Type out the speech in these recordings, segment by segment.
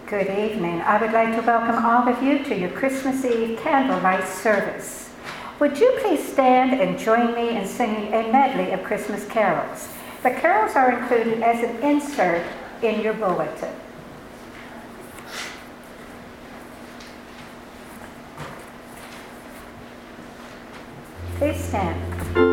Good evening. I would like to welcome all of you to your Christmas Eve candlelight service. Would you please stand and join me in singing a medley of Christmas carols? The carols are included as an insert in your bulletin. Please stand.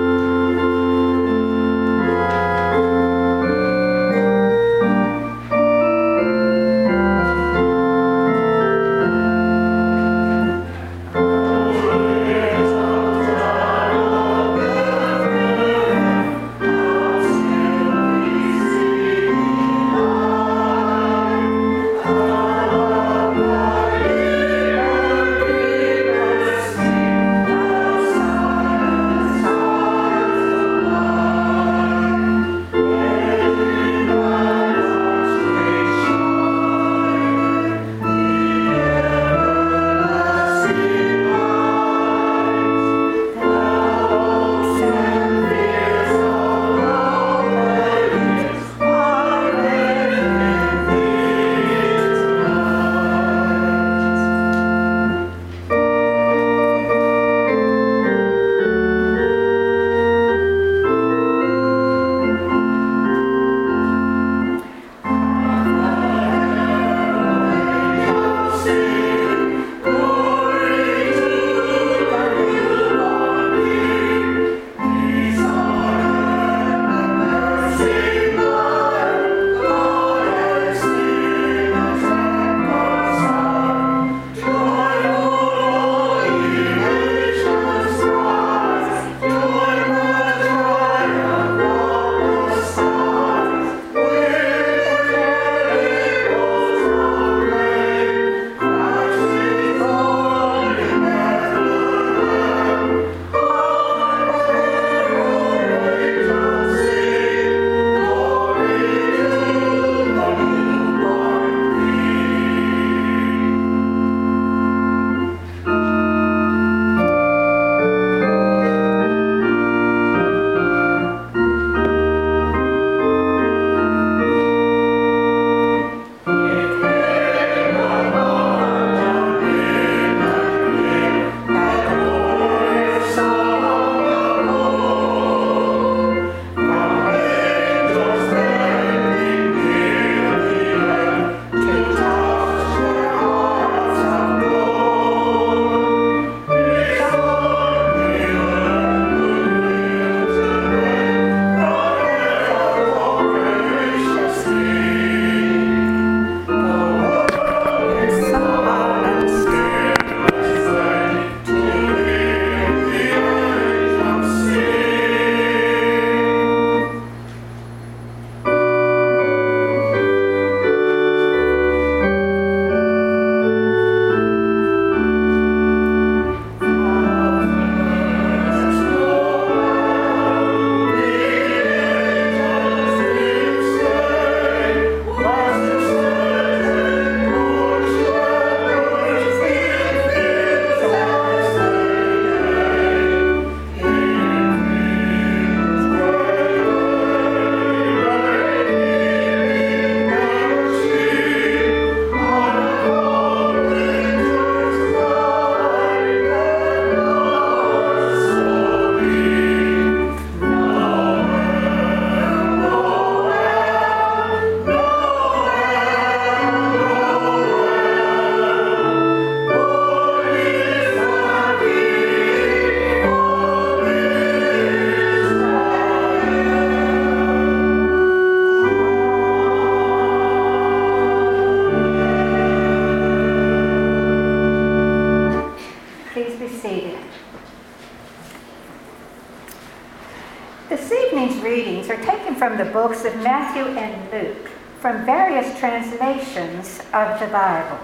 From the books of Matthew and Luke, from various translations of the Bible.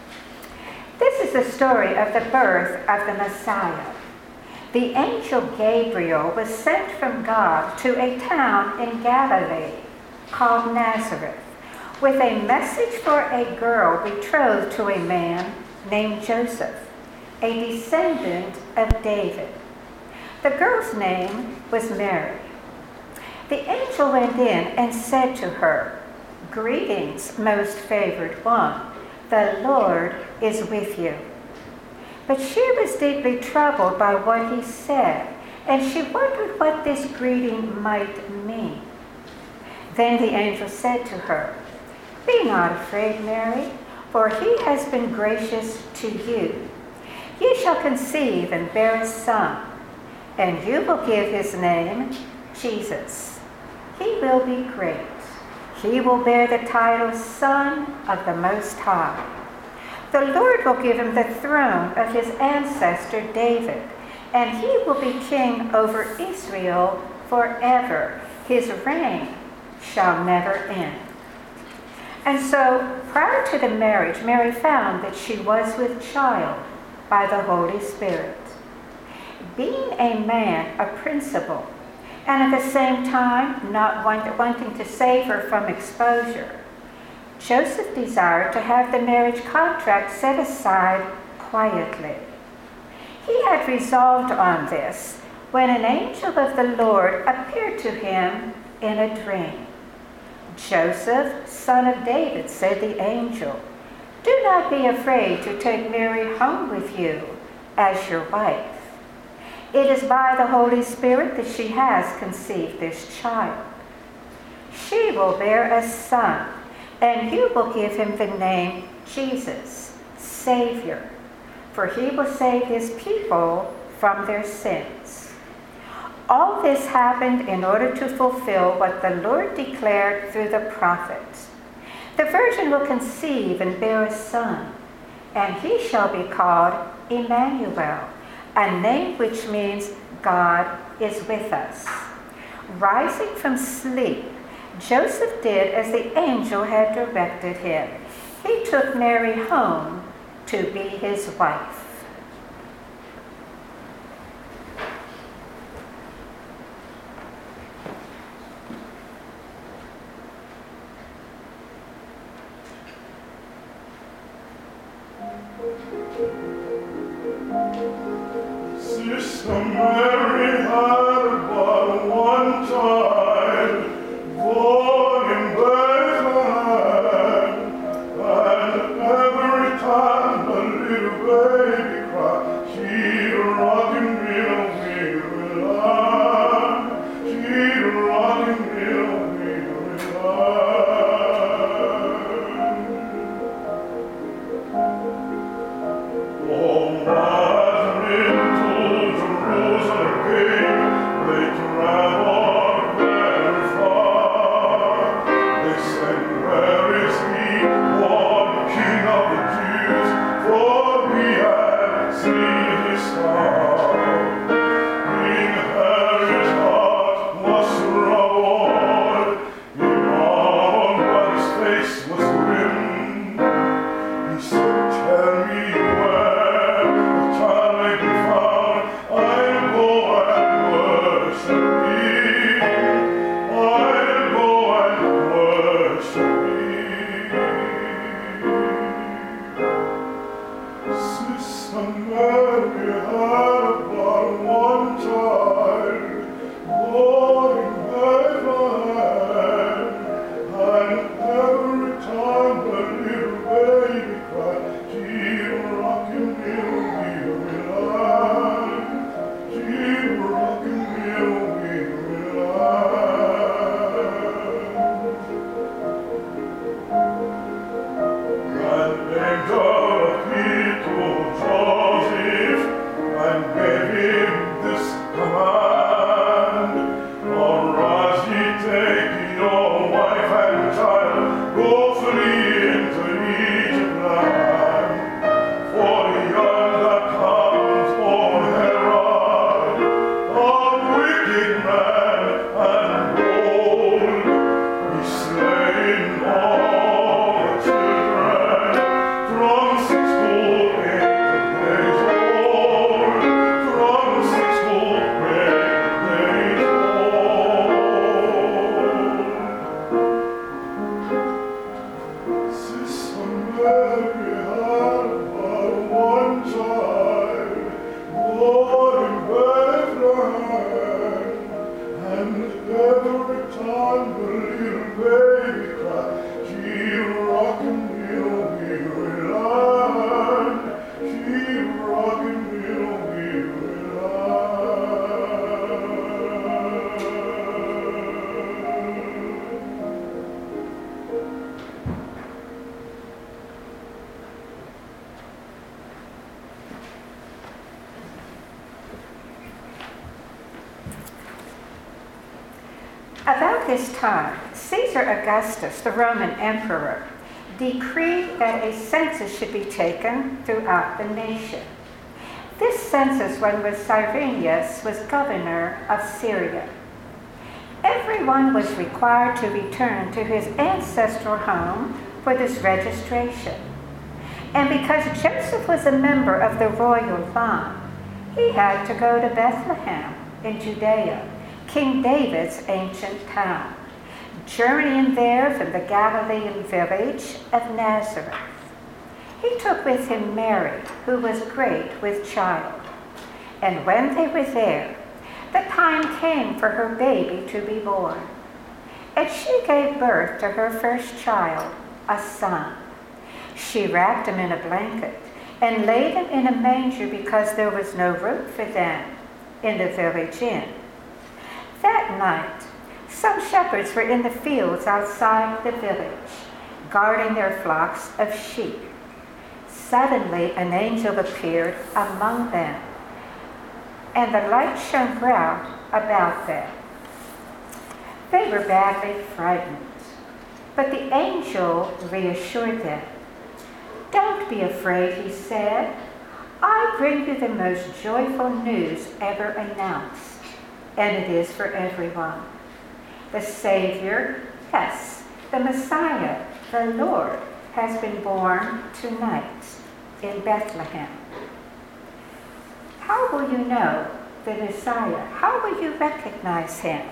This is the story of the birth of the Messiah. The angel Gabriel was sent from God to a town in Galilee called Nazareth with a message for a girl betrothed to a man named Joseph, a descendant of David. The girl's name was Mary. The angel went in and said to her, "Greetings, most favored one. "The Lord is with you." But she was deeply troubled by what he said, and she wondered what this greeting might mean. Then the angel said to her, "Be not afraid, Mary, for he has been gracious to you. You shall conceive and bear a son, and you will give his name Jesus. He will be great. He will bear the title Son of the Most High. The Lord will give him the throne of his ancestor David, and he will be king over Israel forever. His reign shall never end." And so, prior to the marriage, Mary found that she was with child by the Holy Spirit. Being a man of principle, and at the same time not wanting to save her from exposure, Joseph desired to have the marriage contract set aside quietly. He had resolved on this when an angel of the Lord appeared to him in a dream. "Joseph, son of David," said the angel, "do not be afraid to take Mary home with you as your wife. It is by the Holy Spirit that she has conceived this child. She will bear a son, and you will give him the name Jesus, Savior, for he will save his people from their sins." All this happened in order to fulfill what the Lord declared through the prophets. "The virgin will conceive and bear a son, and he shall be called Emmanuel," a name which means God is with us. Rising from sleep, Joseph did as the angel had directed him. He took Mary home to be his wife. Sister Mary had but one child, born in Bethlehem, and every time the little baby cried, she'd rock him real line. She'd rock him real line. Oh, Every time the little baby cried, she'd rock and we'll be this time, Caesar Augustus, the Roman emperor, decreed that a census should be taken throughout the nation. This census, when Cyrenius was governor of Syria. Everyone was required to return to his ancestral home for this registration. And because Joseph was a member of the royal line, he had to go to Bethlehem in Judea, King David's ancient town, journeying there from the Galilean village of Nazareth. He took with him Mary, who was great with child. And when they were there, the time came for her baby to be born. And she gave birth to her first child, a son. She wrapped him in a blanket and laid him in a manger because there was no room for them in the village inn. That night, some shepherds were in the fields outside the village, guarding their flocks of sheep. Suddenly, an angel appeared among them, and the light shone round about them. They were badly frightened, but the angel reassured them. "Don't be afraid," he said. "I bring you the most joyful news ever announced, and it is for everyone. The Savior, yes, the Messiah, the Lord, has been born tonight in Bethlehem." How will you know the Messiah? How will you recognize him?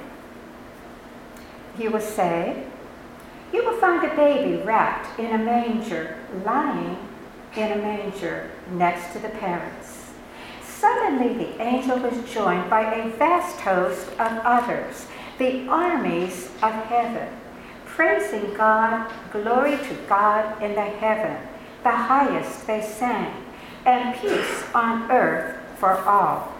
You will say, "You will find a baby wrapped in a manger, lying in a manger next to the parents." Suddenly the angel was joined by a vast host of others, the armies of heaven, praising God, "Glory to God in the heaven, the highest," they sang, "and peace on earth for all."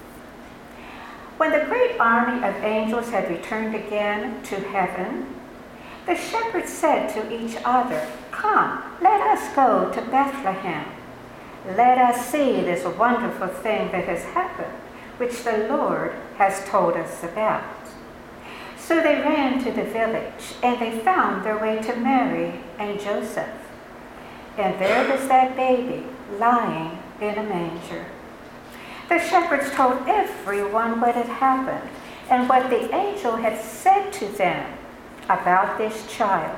When the great army of angels had returned again to heaven, the shepherds said to each other, "Come, let us go to Bethlehem. Let us see this wonderful thing that has happened, which the Lord has told us about." So they ran to the village, and they found their way to Mary and Joseph. And there was that baby lying in a manger. The shepherds told everyone what had happened and what the angel had said to them about this child.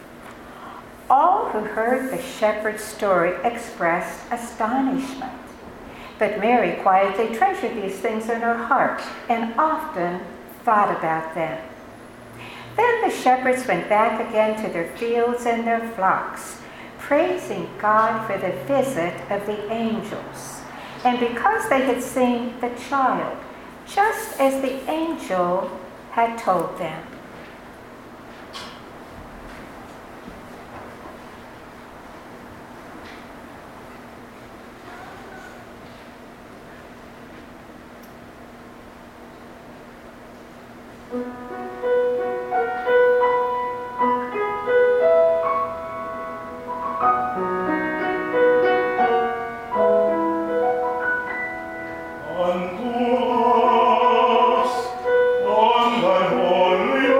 All who heard the shepherd's story expressed astonishment. But Mary quietly treasured these things in her heart and often thought about them. Then the shepherds went back again to their fields and their flocks, praising God for the visit of the angels, and because they had seen the child, just as the angel had told them. Unto us, on thy holy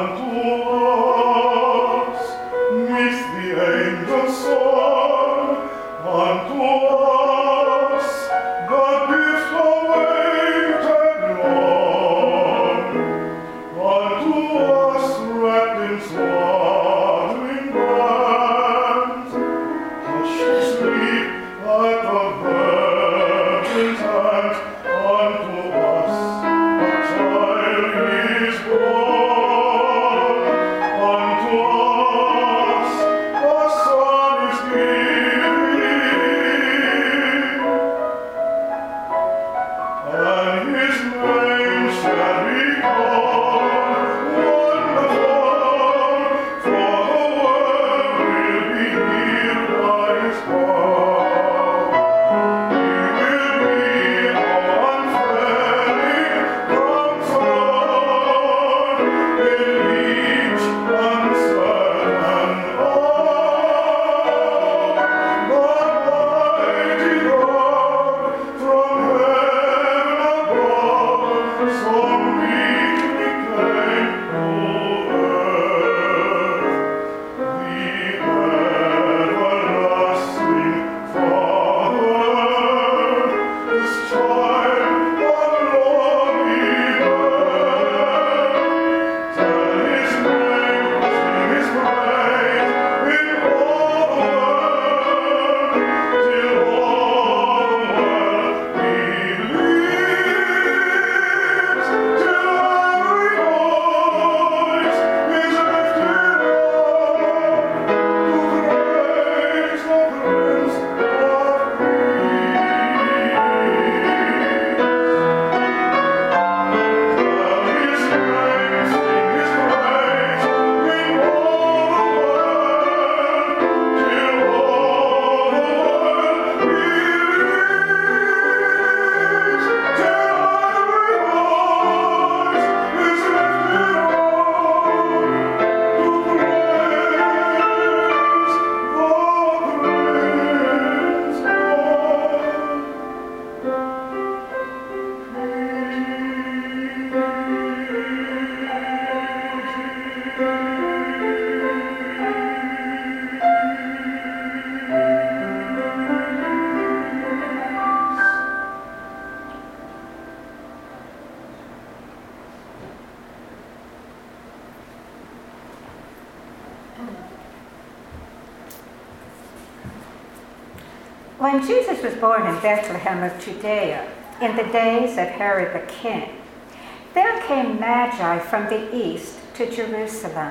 When Jesus was born in Bethlehem of Judea, in the days of Herod the king, there came Magi from the east to Jerusalem.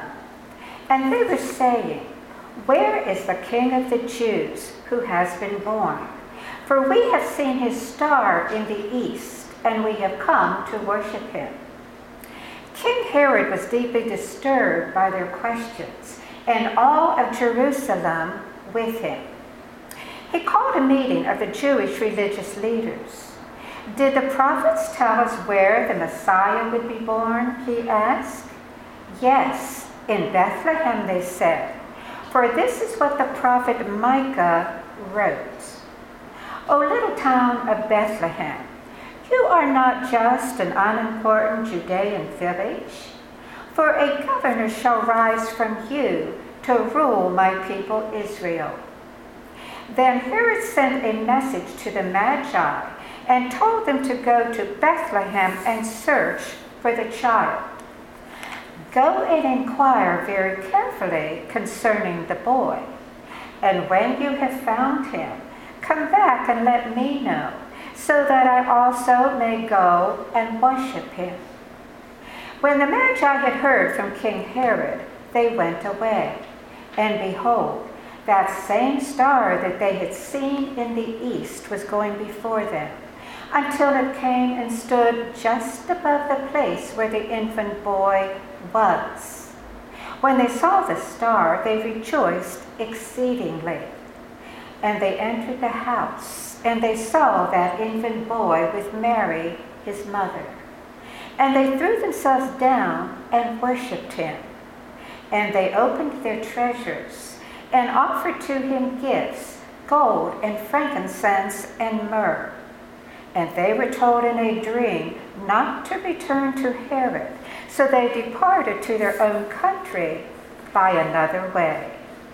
And they were saying, "Where is the King of the Jews who has been born? For we have seen his star in the east, and we have come to worship him." King Herod was deeply disturbed by their questions, and all of Jerusalem with him. He called a meeting of the Jewish religious leaders. "Did the prophets tell us where the Messiah would be born?" he asked. "Yes, in Bethlehem," they said, "for this is what the prophet Micah wrote. O little town of Bethlehem, you are not just an unimportant Judean village, for a governor shall rise from you to rule my people Israel." Then Herod sent a message to the Magi and told them to go to Bethlehem and search for the child. "Go and inquire very carefully concerning the boy, and when you have found him, come back and let me know, so that I also may go and worship him." When the Magi had heard from King Herod, they went away, and behold, that same star that they had seen in the east was going before them, until it came and stood just above the place where the infant boy was. When they saw the star, they rejoiced exceedingly. And they entered the house, and they saw that infant boy with Mary, his mother. And they threw themselves down and worshipped him. And they opened their treasures and offered to him gifts, gold and frankincense and myrrh. And they were told in a dream not to return to Herod, So they departed to their own country by another way.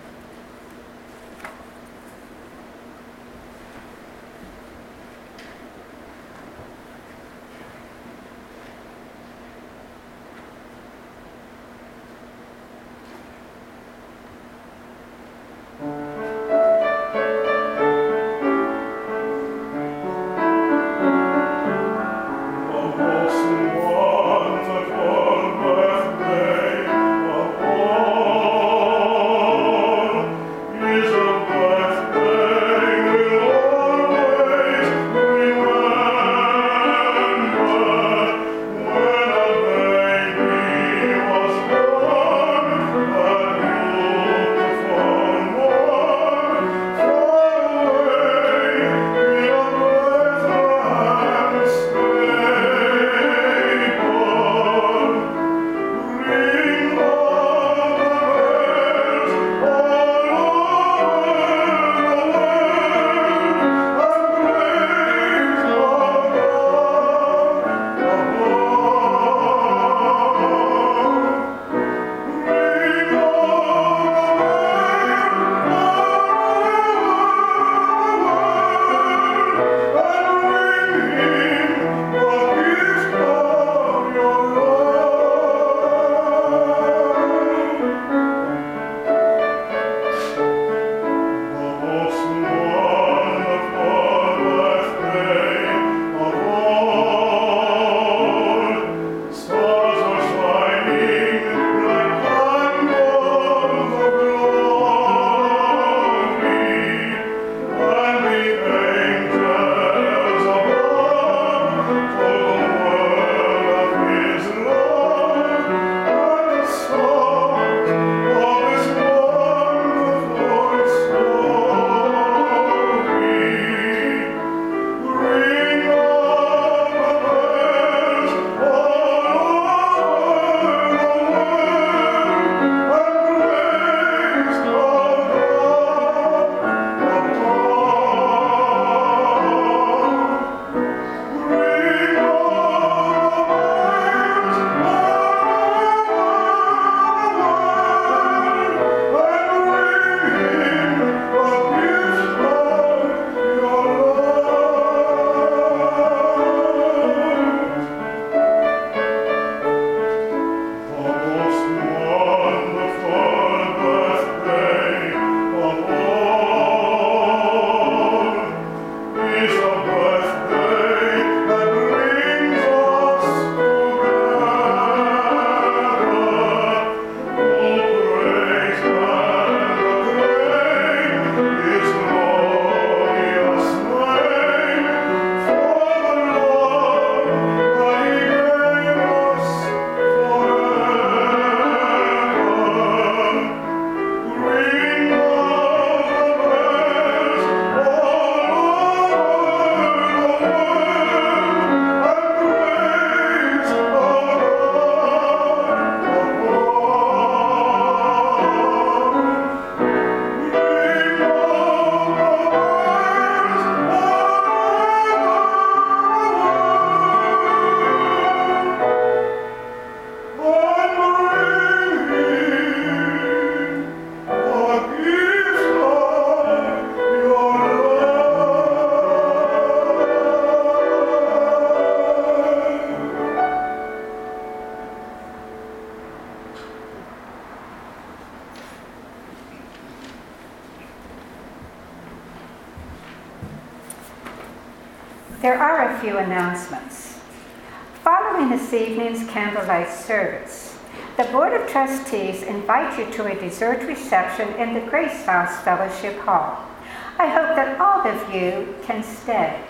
There are a few announcements. Following this evening's candlelight service, the Board of Trustees invite you to a dessert reception in the Grace House Fellowship Hall. I hope that all of you can stay.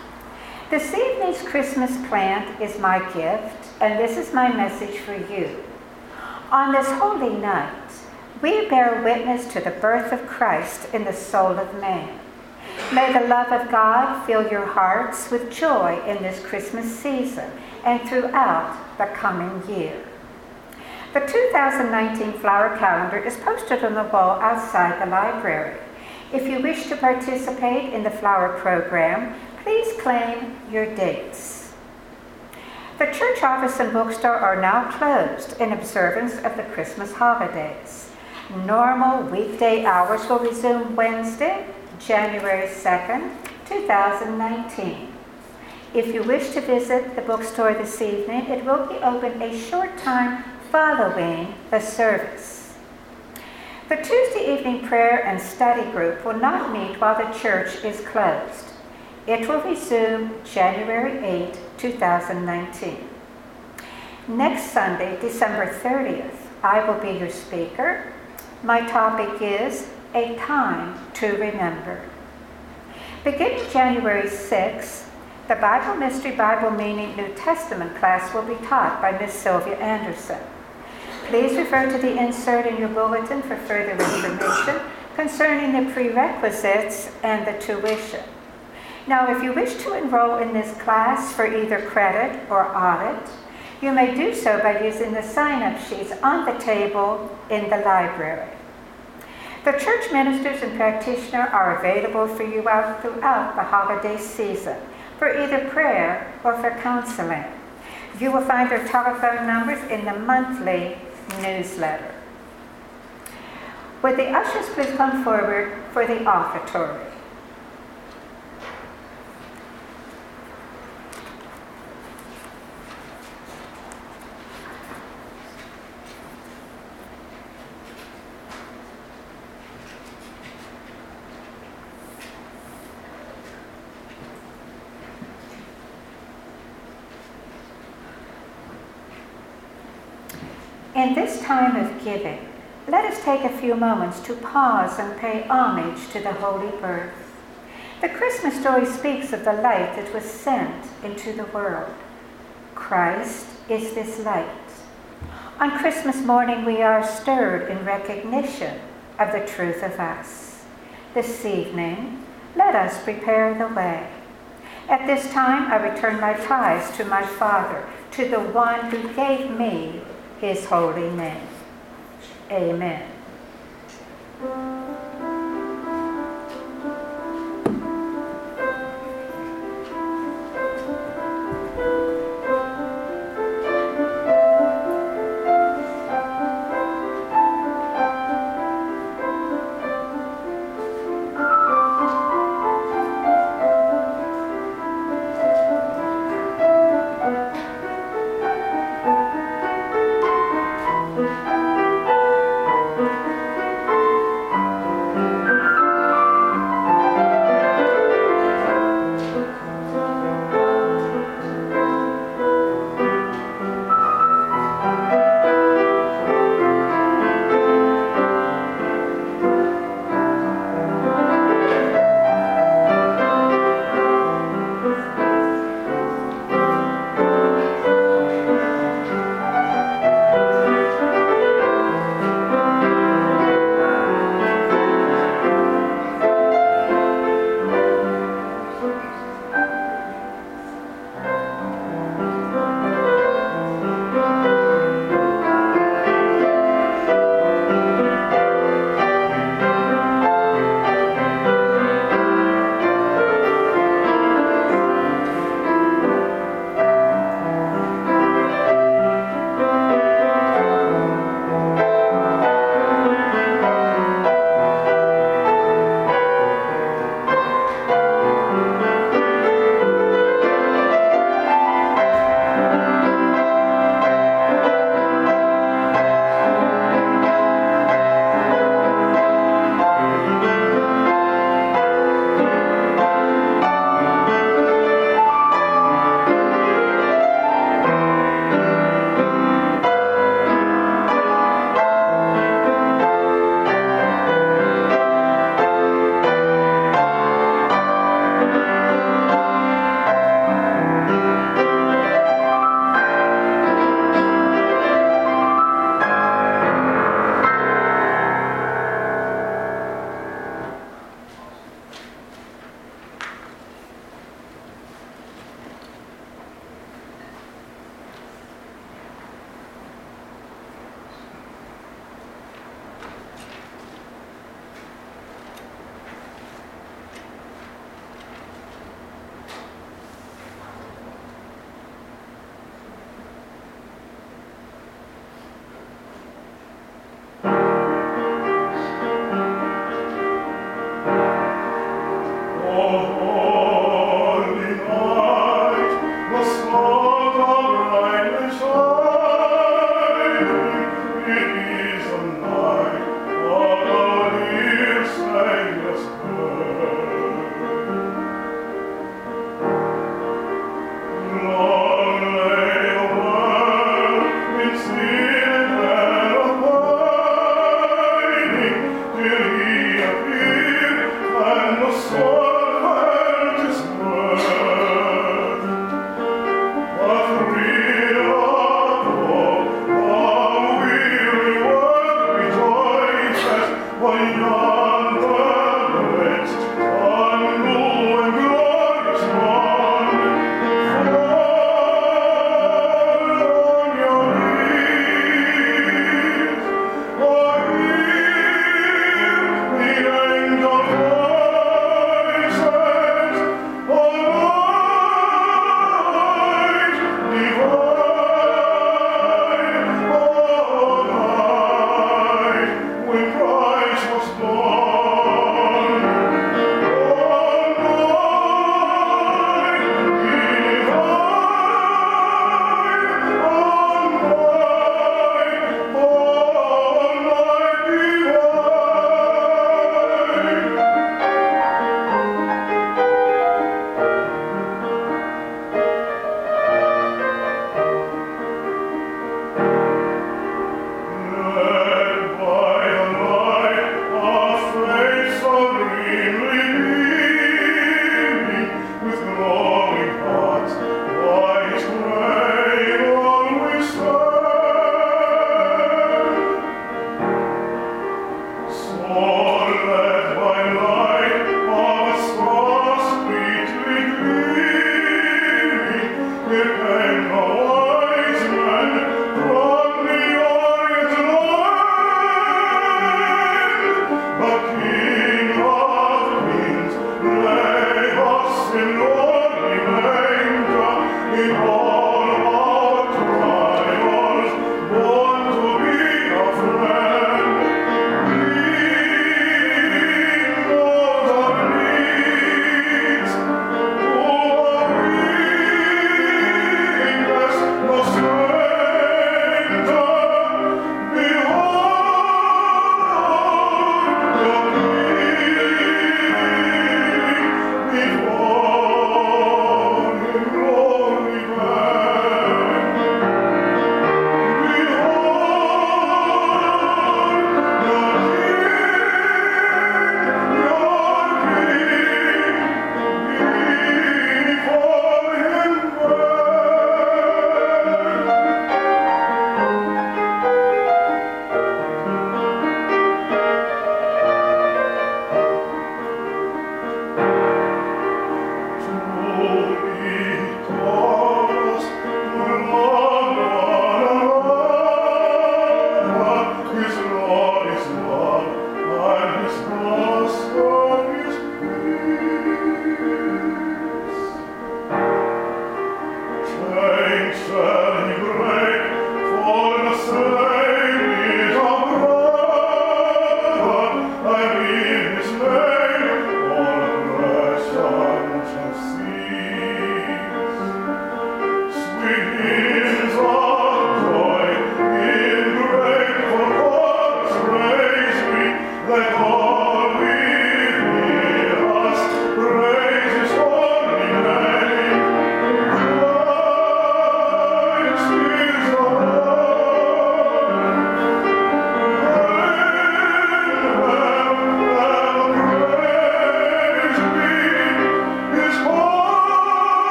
This evening's Christmas plant is my gift, and this is my message for you. On this holy night, we bear witness to the birth of Christ in the soul of man. May the love of God fill your hearts with joy in this Christmas season and throughout the coming year. The 2019 flower calendar is posted on the wall outside the library. If you wish to participate in the flower program, please claim your dates. The church office and bookstore are now closed in observance of the Christmas holidays. Normal weekday hours will resume Wednesday, January 2nd, 2019. If you wish to visit the bookstore this evening, it will be open a short time following the service. The Tuesday evening prayer and study group will not meet while the church is closed. It will resume January 8, 2019. Next Sunday, December 30th, I will be your speaker. My topic is A Time to Remember. Beginning January 6th, the Bible Mystery Bible Meaning New Testament class will be taught by Miss Sylvia Anderson. Please refer to the insert in your bulletin for further information concerning the prerequisites and the tuition. Now, if you wish to enroll in this class for either credit or audit, you may do so by using the sign-up sheets on the table in the library. The church ministers and practitioner are available for you throughout the holiday season for either prayer or for counseling. You will find their telephone numbers in the monthly newsletter. Would the ushers please come forward for the offertory? In this time of giving, let us take a few moments to pause and pay homage to the Holy Birth. The Christmas story speaks of the light that was sent into the world. Christ is this light. On Christmas morning, we are stirred in recognition of the truth of us. This evening, let us prepare the way. At this time, I return my tithes to my Father, to the one who gave me his holy name. Amen.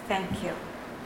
Thank you.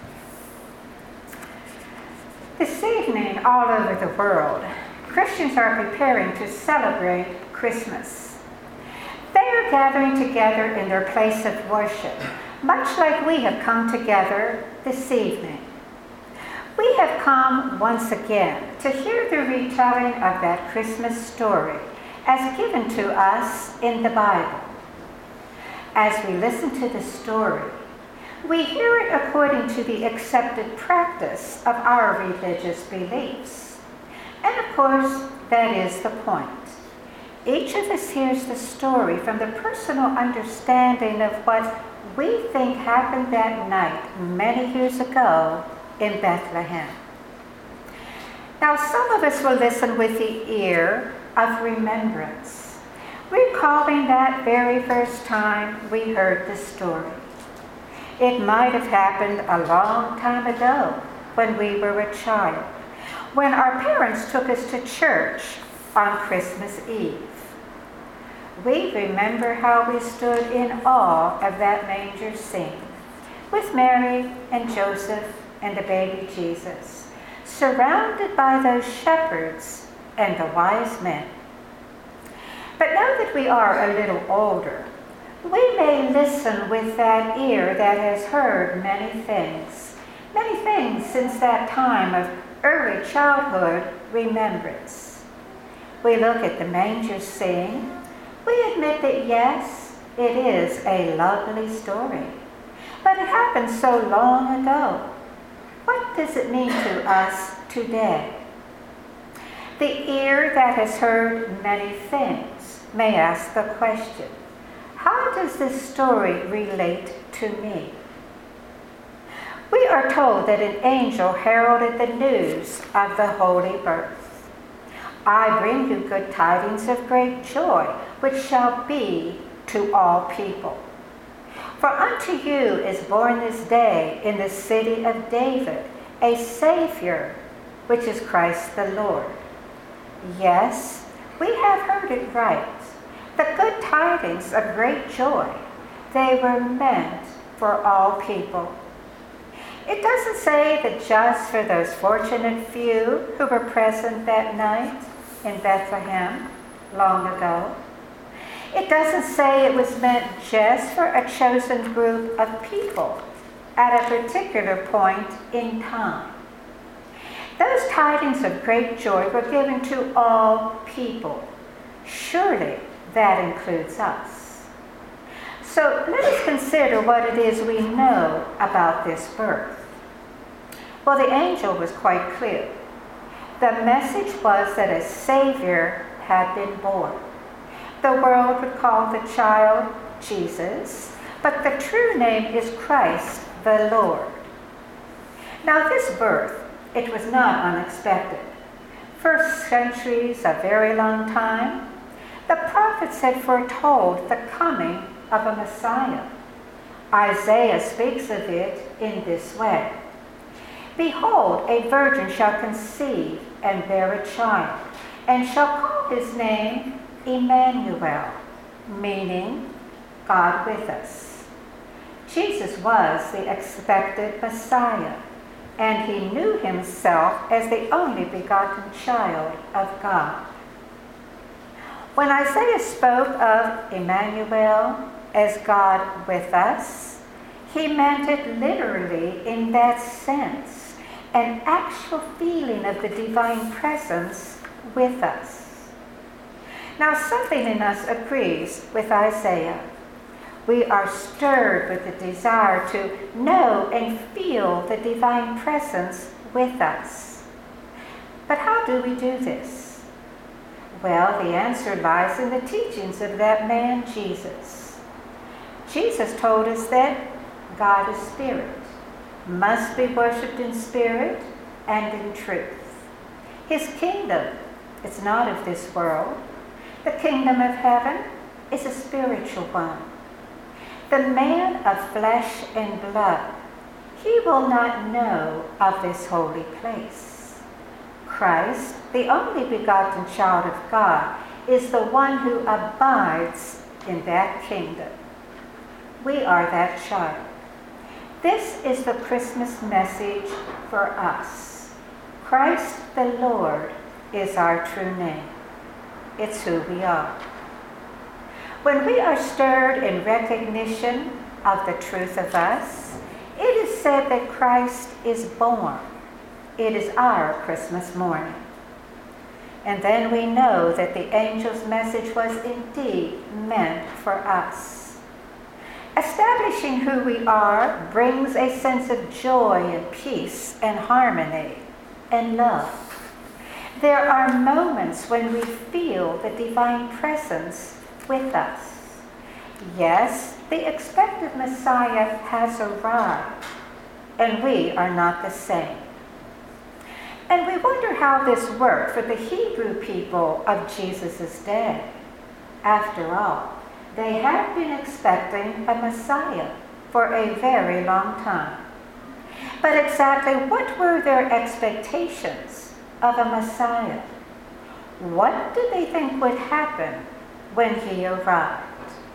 This evening, all over the world, Christians are preparing to celebrate Christmas. They are gathering together in their place of worship, much like we have come together this evening. We have come once again to hear the retelling of that Christmas story as given to us in the Bible. As we listen to the story, we hear it according to the accepted practice of our religious beliefs. And of course, that is the point. Each of us hears the story from the personal understanding of what we think happened that night many years ago in Bethlehem. Now, some of us will listen with the ear of remembrance, recalling that very first time we heard the story. It might have happened a long time ago when we were a child, when our parents took us to church on Christmas Eve. We remember how we stood in awe of that manger scene, with Mary and Joseph and the baby Jesus, surrounded by those shepherds and the wise men. But now that we are a little older, we may listen with that ear that has heard many things since that time of early childhood remembrance. We look at the manger scene. We admit that yes, it is a lovely story, but it happened so long ago. What does it mean to us today? The ear that has heard many things may ask the question, how does this story relate to me? We are told that an angel heralded the news of the holy birth. I bring you good tidings of great joy, which shall be to all people. For unto you is born this day in the city of David a Savior, which is Christ the Lord. Yes, we have heard it right. The good tidings of great joy, they were meant for all people. It doesn't say that just for those fortunate few who were present that night in Bethlehem long ago. It doesn't say it was meant just for a chosen group of people at a particular point in time. Those tidings of great joy were given to all people. Surely that includes us. So let us consider what it is we know about this birth. Well, the angel was quite clear. The message was that a Savior had been born. The world would call the child Jesus, but the true name is Christ the Lord. Now this birth, it was not unexpected. For centuries, a very long time, the prophets had foretold the coming of a Messiah. Isaiah speaks of it in this way. Behold, a virgin shall conceive and bear a child, and shall call his name Emmanuel, meaning God with us. Jesus was the expected Messiah, and he knew himself as the only begotten child of God. When Isaiah spoke of Emmanuel as God with us, he meant it literally in that sense, an actual feeling of the divine presence with us. Now, something in us agrees with Isaiah. We are stirred with the desire to know and feel the divine presence with us. But how do we do this? Well, the answer lies in the teachings of that man, Jesus. Jesus told us that God is spirit, must be worshipped in spirit and in truth. His kingdom is not of this world. The kingdom of heaven is a spiritual one. The man of flesh and blood, he will not know of this holy place. Christ, the only begotten child of God, is the one who abides in that kingdom. We are that child. This is the Christmas message for us. Christ the Lord is our true name. It's who we are. When we are stirred in recognition of the truth of us, it is said that Christ is born. It is our Christmas morning. And then we know that the angel's message was indeed meant for us. Establishing who we are brings a sense of joy and peace and harmony and love. There are moments when we feel the divine presence with us. Yes, the expected Messiah has arrived, and we are not the same. And we wonder how this worked for the Hebrew people of Jesus' day. After all, they had been expecting a Messiah for a very long time. But exactly what were their expectations of a Messiah? What did they think would happen when he arrived?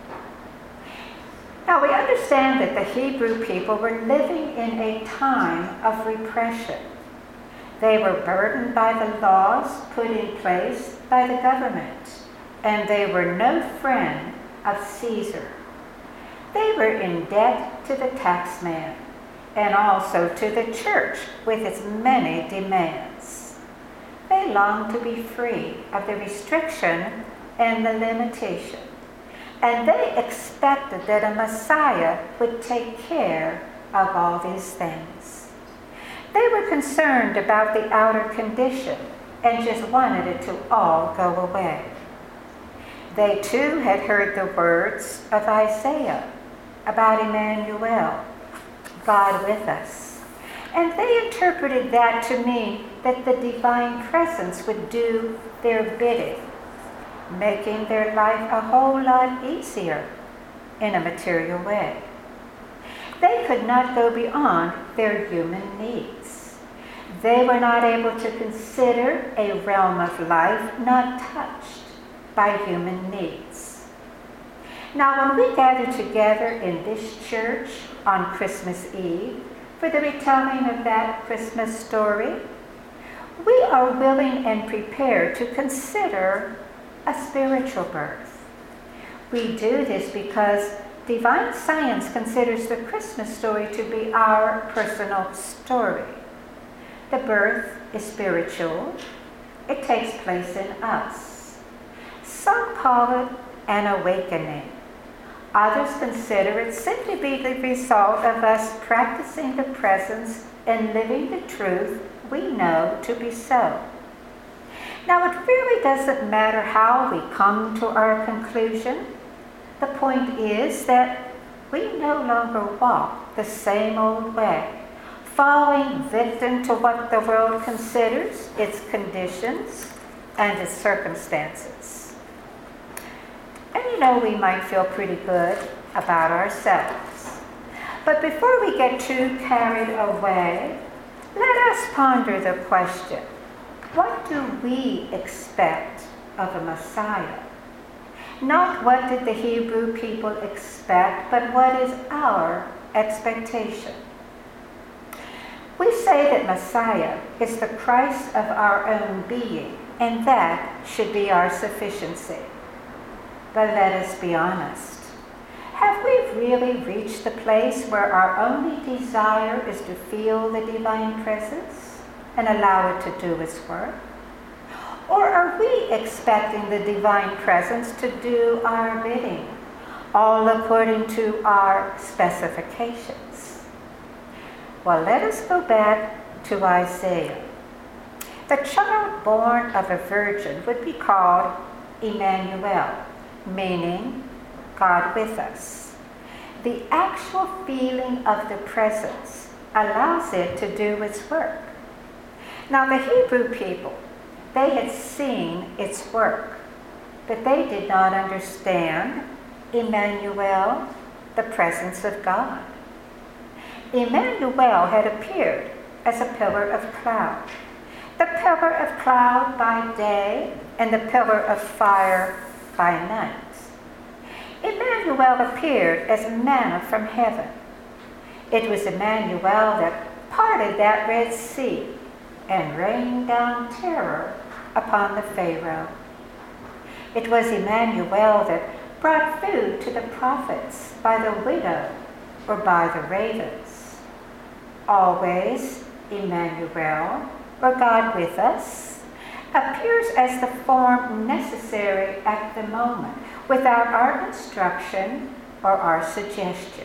Now we understand that the Hebrew people were living in a time of repression. They were burdened by the laws put in place by the government, and they were no friend of Caesar. They were in debt to the taxman and also to the church with its many demands. They longed to be free of the restriction and the limitation, and they expected that a Messiah would take care of all these things. They were concerned about the outer condition and just wanted it to all go away. They too had heard the words of Isaiah about Emmanuel, God with us. And they interpreted that to mean that the divine presence would do their bidding, making their life a whole lot easier in a material way. They could not go beyond their human needs. They were not able to consider a realm of life not touched by human needs. Now, when we gather together in this church on Christmas Eve for the retelling of that Christmas story, we are willing and prepared to consider a spiritual birth. We do this because divine science considers the Christmas story to be our personal story. The birth is spiritual. It takes place in us. Some call it an awakening. Others consider it simply be the result of us practicing the presence and living the truth we know to be so. Now, it really doesn't matter how we come to our conclusion. The point is that we no longer walk the same old way, falling victim to what the world considers its conditions and its circumstances. And we might feel pretty good about ourselves. But before we get too carried away, let us ponder the question, what do we expect of a Messiah? Not what did the Hebrew people expect, but what is our expectation? We say that Messiah is the Christ of our own being, and that should be our sufficiency. But let us be honest. Have we really reached the place where our only desire is to feel the divine presence and allow it to do its work? Or are we expecting the divine presence to do our bidding, all according to our specifications? Well, let us go back to Isaiah. The child born of a virgin would be called Emmanuel, meaning God with us. The actual feeling of the presence allows it to do its work. Now, the Hebrew people, they had seen its work, but they did not understand Emmanuel, the presence of God. Emmanuel had appeared as a pillar of cloud. The pillar of cloud by day and the pillar of fire by night. Emmanuel appeared as manna from heaven. It was Emmanuel that parted that Red Sea and rained down terror upon the Pharaoh. It was Emmanuel that brought food to the prophets by the widow or by the ravens. Always Emmanuel, or God with us, appears as the form necessary at the moment, without our instruction or our suggestion.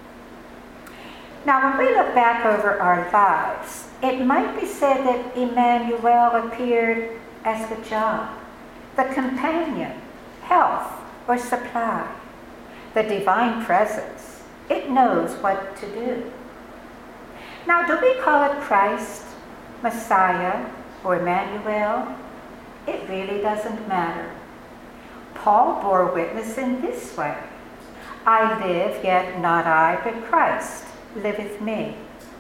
Now, when we look back over our lives, it might be said that Emmanuel appeared as the job, the companion, health, or supply, the divine presence. It knows what to do. Now, do we call it Christ, Messiah, or Emmanuel? It really doesn't matter. Paul bore witness in this way: I live, yet not I, but Christ liveth me.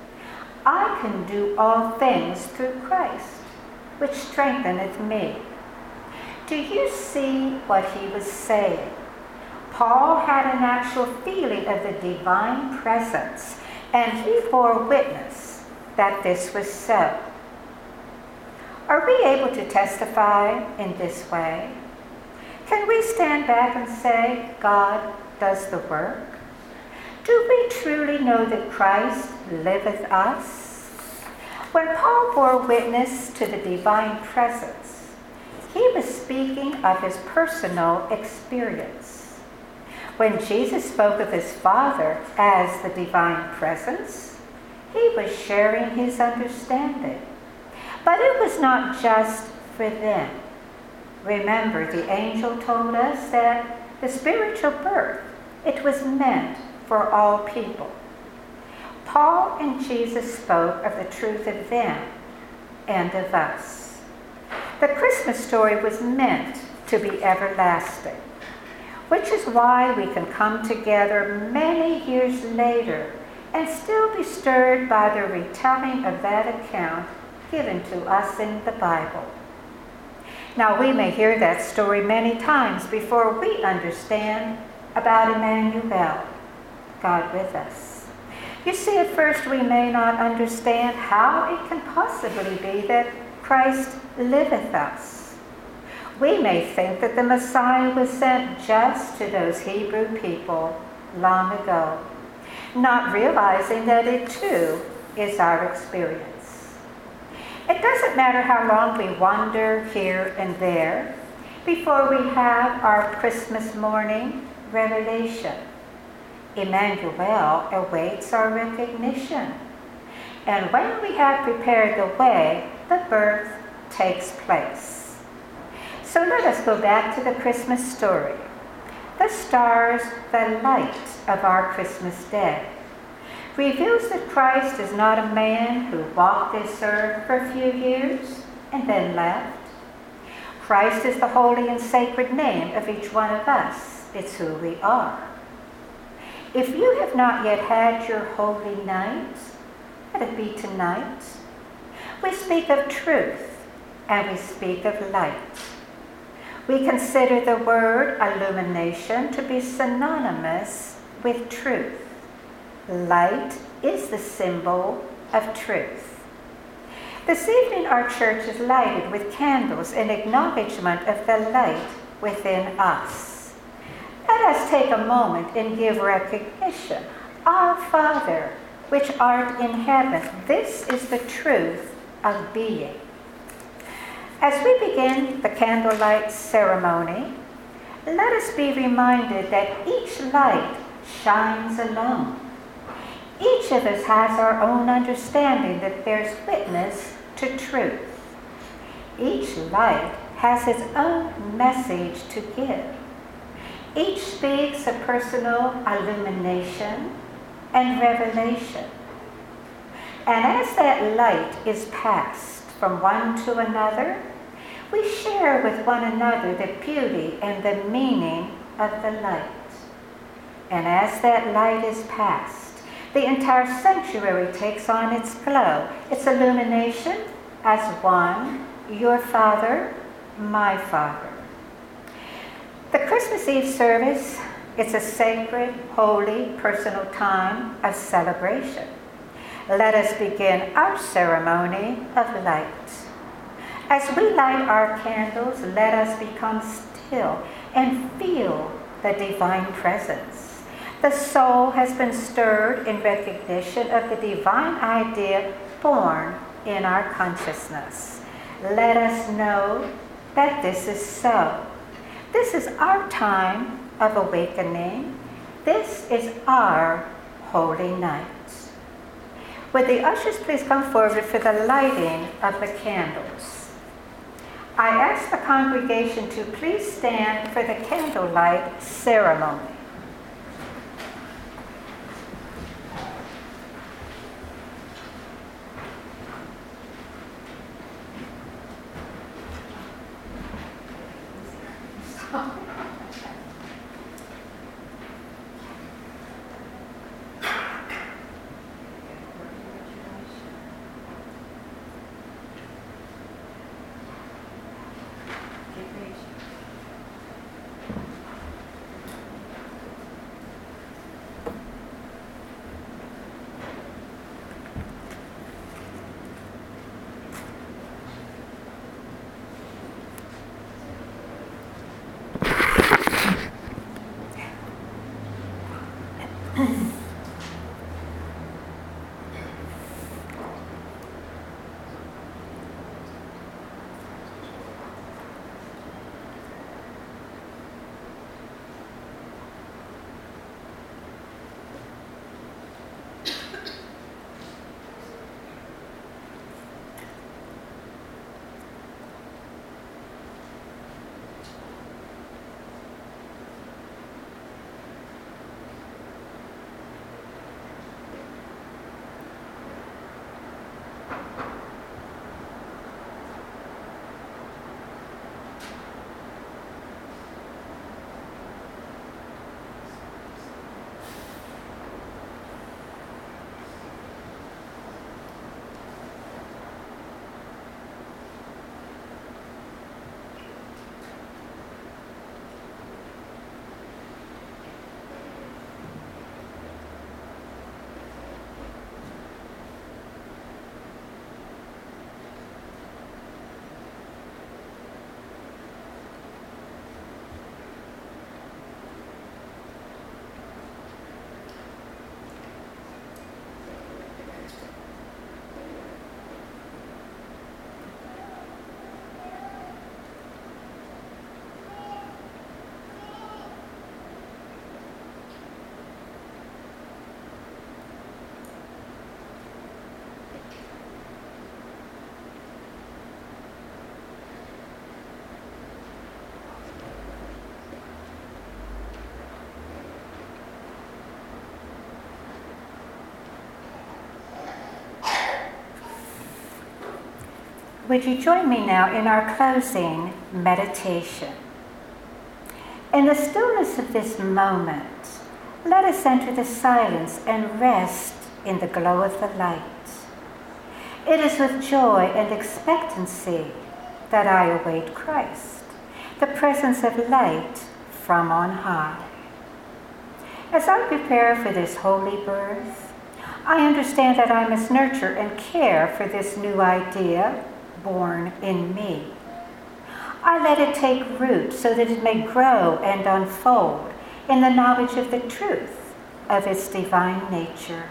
I can do all things through Christ, which strengtheneth me. Do you see what he was saying? Paul had an actual feeling of the divine presence, and he bore witness that this was so. Are we able to testify in this way? Can we stand back and say, God does the work? Do we truly know that Christ liveth us? When Paul bore witness to the divine presence, he was speaking of his personal experience. When Jesus spoke of his Father as the divine presence, he was sharing his understanding. But it was not just for them. Remember, the angel told us that the spiritual birth, it was meant for all people. Paul and Jesus spoke of the truth of them and of us. The Christmas story was meant to be everlasting, which is why we can come together many years later and still be stirred by the retelling of that account given to us in the Bible. Now, we may hear that story many times before we understand about Emmanuel, God with us. You see, at first we may not understand how it can possibly be that Christ liveth us. We may think that the Messiah was sent just to those Hebrew people long ago, not realizing that it too is our experience. It doesn't matter how long we wander here and there before we have our Christmas morning revelation. Emmanuel awaits our recognition. And when we have prepared the way, the birth takes place. So let us go back to the Christmas story. The stars, the light of our Christmas day, reveals that Christ is not a man who walked this earth for a few years and then left. Christ is the holy and sacred name of each one of us. It's who we are. If you have not yet had your holy night, let it be tonight. We speak of truth and we speak of light. We consider the word illumination to be synonymous with truth. Light is the symbol of truth. This evening our church is lighted with candles in acknowledgement of the light within us. Let us take a moment and give recognition. Our Father, which art in heaven, this is the truth of being. As we begin the candlelight ceremony, let us be reminded that each light shines alone. Each of us has our own understanding that bears witness to truth. Each light has its own message to give. Each speaks of personal illumination and revelation. And as that light is passed from one to another, we share with one another the beauty and the meaning of the light. And as that light is passed, the entire sanctuary takes on its glow, its illumination as one, your Father, my Father. The Christmas Eve service It's a sacred, holy, personal time of celebration. Let us begin our ceremony of light. As we light our candles, let us become still and feel the divine presence. The soul has been stirred in recognition of the divine idea born in our consciousness. Let us know that this is so. This is our time of awakening. This is our holy night. Would the ushers please come forward for the lighting of the candles? I ask the congregation to please stand for the candlelight ceremony. Would you join me now in our closing meditation? In the stillness of this moment, let us enter the silence and rest in the glow of the light. It is with joy and expectancy that I await Christ, the presence of light from on high. As I prepare for this holy birth, I understand that I must nurture and care for this new idea born in me. I let it take root so that it may grow and unfold in the knowledge of the truth of its divine nature.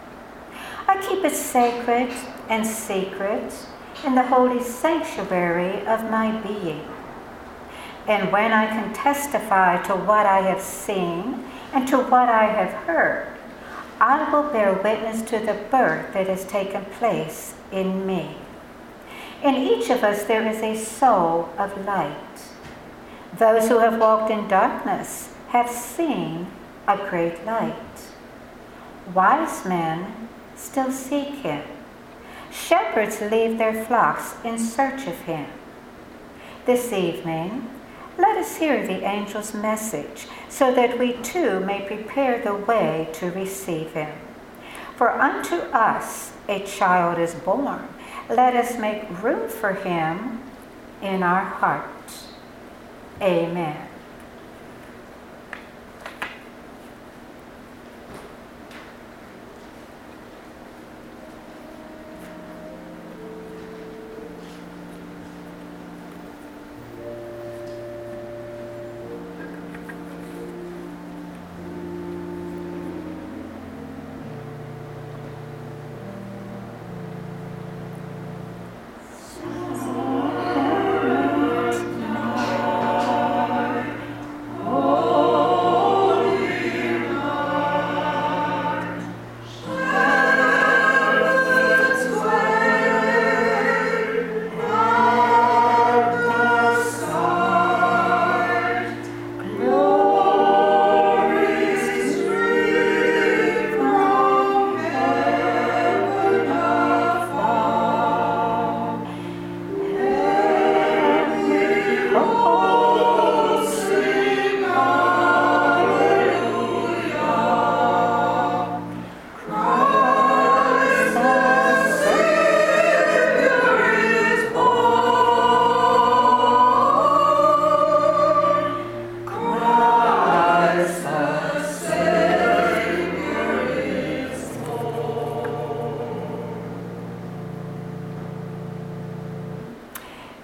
I keep it sacred and secret in the holy sanctuary of my being. And when I can testify to what I have seen and to what I have heard, I will bear witness to the birth that has taken place in me. In each of us there is a soul of light. Those who have walked in darkness have seen a great light. Wise men still seek him. Shepherds leave their flocks in search of him. This evening, let us hear the angel's message so that we too may prepare the way to receive him. For unto us a child is born. Let us make room for him in our hearts. Amen.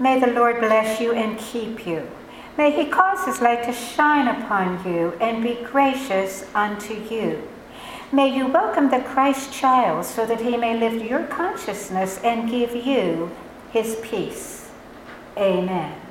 May the Lord bless you and keep you. May he cause his light to shine upon you and be gracious unto you. May you welcome the Christ child so that he may lift your consciousness and give you his peace. Amen.